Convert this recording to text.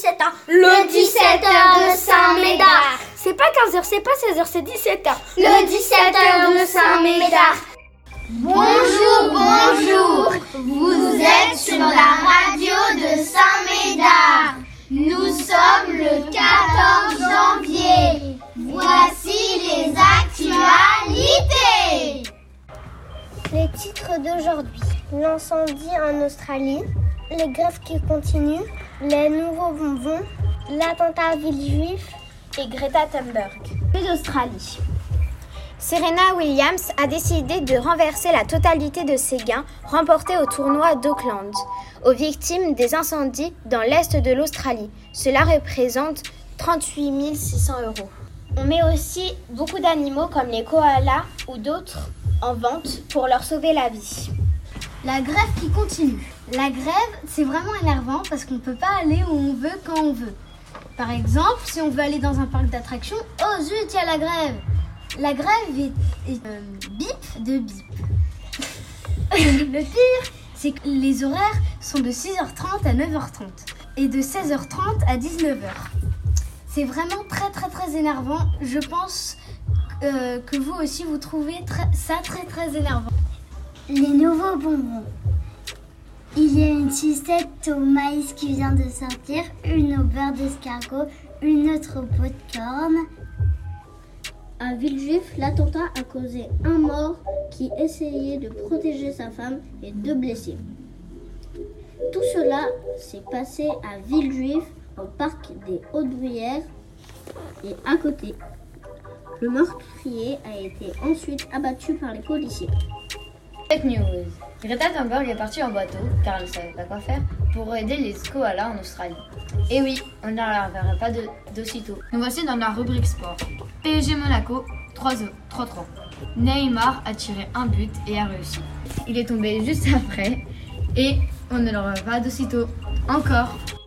17 ans. Le 17h de Saint-Médard. C'est pas 15h, c'est pas 16h, c'est 17h. Le 17h de Saint-Médard. Bonjour, bonjour. Vous êtes sur la radio de Saint-Médard. Nous sommes le 14 janvier. Voici les actualités. Les titres d'aujourd'hui. L'incendie en Australie, les grèves qui continuent, les nouveaux bonbons, l'attentat à Villejuif et Greta Thunberg. D'Australie. Serena Williams a décidé de renverser la totalité de ses gains remportés au tournoi d'Auckland aux victimes des incendies dans l'est de l'Australie. Cela représente 38 600 €. On met aussi beaucoup d'animaux comme les koalas ou d'autres en vente pour leur sauver la vie. La grève qui continue. La grève, c'est vraiment énervant parce qu'on ne peut pas aller où on veut quand on veut. Par exemple, si on veut aller dans un parc d'attractions, oh zut, il y a la grève. La grève est bip de bip. Le pire, c'est que les horaires sont de 6h30 à 9h30 et de 16h30 à 19h. C'est vraiment très très très énervant. Je pense que vous aussi vous trouvez ça très très énervant. Les nouveaux bonbons. Il y a une sucette au maïs qui vient de sortir, une au beurre d'escargot, une autre au popcorn. À Villejuif, l'attentat a causé un mort qui essayait de protéger sa femme et 2 blessés. Tout cela s'est passé à Villejuif, au parc des Hautes-Bruyères et à côté. Le meurtrier a été ensuite abattu par les policiers. Fake news. Greta Thunberg est partie en bateau, car elle ne savait pas quoi faire, pour aider les koalas en Australie. Et oui, on ne la reverra pas d'aussitôt. Nous voici dans la rubrique sport. PSG Monaco, 3-3. Neymar a tiré un but et a réussi. Il est tombé juste après, et on ne le reverra pas d'aussitôt. Encore.